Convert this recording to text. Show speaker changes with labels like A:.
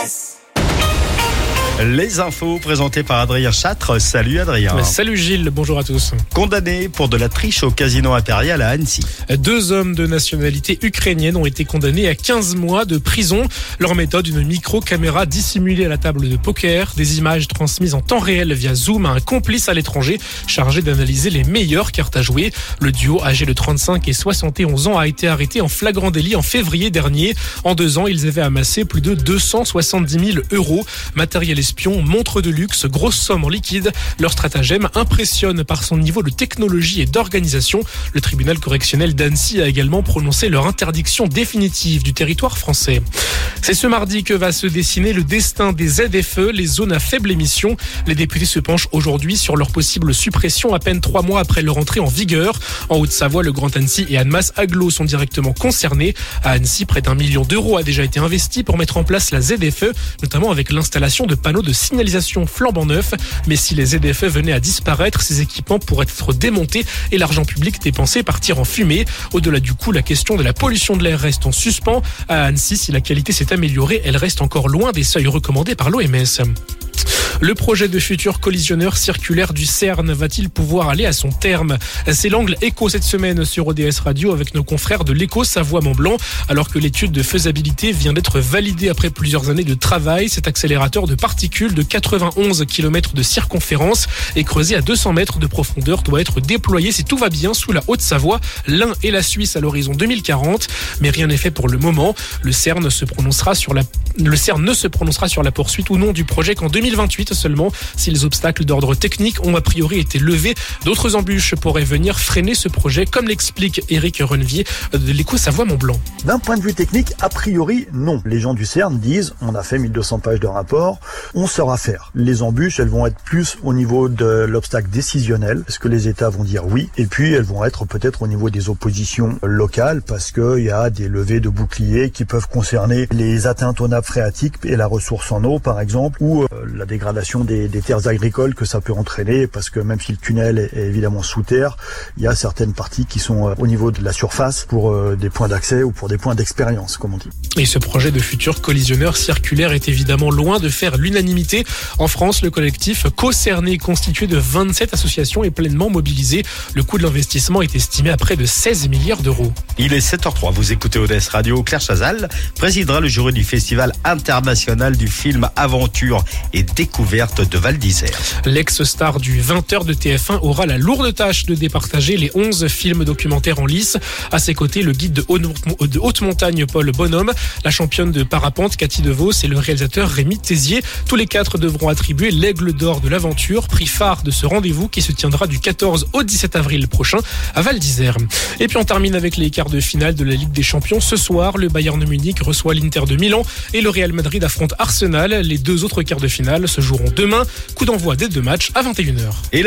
A: Les infos présentées par Adrien Châtre. Salut Adrien.
B: Salut Gilles, bonjour à tous.
A: Condamné pour de la triche au casino impérial à Annecy.
B: 2 hommes de nationalité ukrainienne ont été condamnés à 15 mois de prison. Leur méthode, une micro-caméra dissimulée à la table de poker, des images transmises en temps réel via Zoom à un complice à l'étranger chargé d'analyser les meilleures cartes à jouer. Le duo âgé de 35 et 71 ans a été arrêté en flagrant délit en février dernier. En 2 ans, ils avaient amassé plus de 270 000 euros. Matériel espion, montres de luxe, grosses sommes en liquide. Leur stratagème impressionne par son niveau de technologie et d'organisation. Le tribunal correctionnel d'Annecy a également prononcé leur interdiction définitive du territoire français. C'est ce mardi que va se dessiner le destin des ZFE, les zones à faible émission. Les députés se penchent aujourd'hui sur leur possible suppression à peine 3 mois après leur entrée en vigueur. En Haute-Savoie, le Grand Annecy et Annemasse Agglo sont directement concernés. À Annecy, près d'1 million d'euros a déjà été investi pour mettre en place la ZFE, notamment avec l'installation de panneaux de signalisation flambant neufs. Mais si les ZFE venaient à disparaître, ces équipements pourraient être démontés et l'argent public dépensé partir en fumée. Au-delà du coup, la question de la pollution de l'air reste en suspens. À Annecy, si la qualité s'est améliorée, elle reste encore loin des seuils recommandés par l'OMS. Le projet de futur collisionneur circulaire du CERN va-t-il pouvoir aller à son terme ? C'est l'angle écho cette semaine sur ODS Radio avec nos confrères de l'Écho Savoie-Mont-Blanc. Alors que l'étude de faisabilité vient d'être validée après plusieurs années de travail, cet accélérateur de particules de 91 km de circonférence et creusé à 200 mètres de profondeur doit être déployé si tout va bien sous la Haute-Savoie, l'Ain et la Suisse à l'horizon 2040. Mais rien n'est fait pour le moment. Le CERN ne se prononcera sur la poursuite ou non du projet qu'en 2028 seulement. Si les obstacles d'ordre technique ont a priori été levés, d'autres embûches pourraient venir freiner ce projet, comme l'explique Éric Rennevier de l'Écho Savoie-Mont-Blanc.
C: D'un point de vue technique, a priori, non. Les gens du CERN disent, on a fait 1200 pages de rapport, on saura faire. Les embûches, elles vont être plus au niveau de l'obstacle décisionnel, parce que les États vont dire oui, et puis elles vont être peut-être au niveau des oppositions locales, parce qu'il y a des levées de boucliers qui peuvent concerner les atteintes aux nappes phréatiques et la ressource en eau, par exemple, ou la dégradation des terres agricoles que ça peut entraîner, parce que même si le tunnel est évidemment sous terre, il y a certaines parties qui sont au niveau de la surface pour des points d'accès ou pour des points d'expérience, comme on dit.
B: Et ce projet de futur collisionneur circulaire est évidemment loin de faire l'unanimité. En France, le collectif Co-Cerné, constitué de 27 associations, est pleinement mobilisé. Le coût de l'investissement est estimé à près de 16 milliards d'euros.
A: Il est 7h03, vous écoutez ODS Radio. Claire Chazal présidera le jury du Festival international du film Aventure et Découverte de Val d'Isère.
B: L'ex-star du 20h de TF1 aura la lourde tâche de départager les 11 films documentaires en lice. À ses côtés, le guide de haute montagne Paul Bonhomme, la championne de parapente Cathy Devos et le réalisateur Rémi Tézier. Tous les 4 devront attribuer l'Aigle d'Or de l'aventure, prix phare de ce rendez-vous qui se tiendra du 14 au 17 avril prochain à Val d'Isère. Et puis on termine avec les quarts de finale de la Ligue des Champions. Ce soir, le Bayern de Munich reçoit l'Inter de Milan et le Real Madrid affronte Arsenal. Les 2 autres quarts de finale se joueront demain. Coup d'envoi des 2 matchs à 21h.